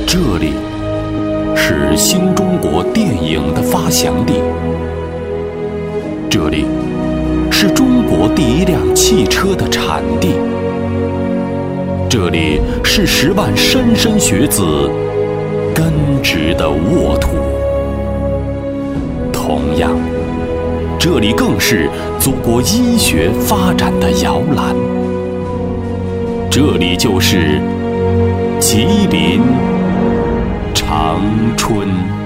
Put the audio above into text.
这里是新中国电影的发祥地，这里是中国第一辆汽车的产地，这里是10万莘莘学子根植的沃土。同样，这里更是祖国医学发展的摇篮。这里就是吉林长春。